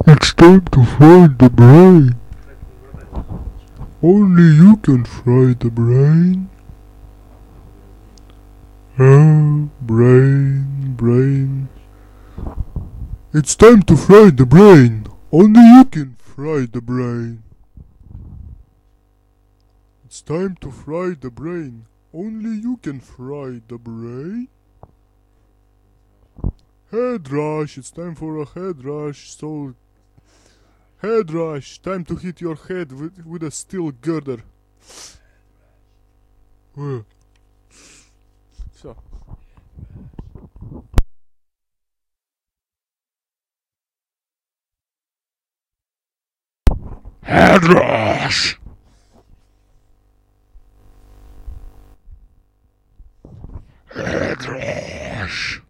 It's time to fry the brain. Only you can fry the brain. Brain. It's time to fry the brain. Only you can fry the brain. It's time to fry the brain. Only you can fry the brain. Head rush. It's time for a head rush. So, head rush. Time to hit your head with a steel girder. So. Head rush. Head rush.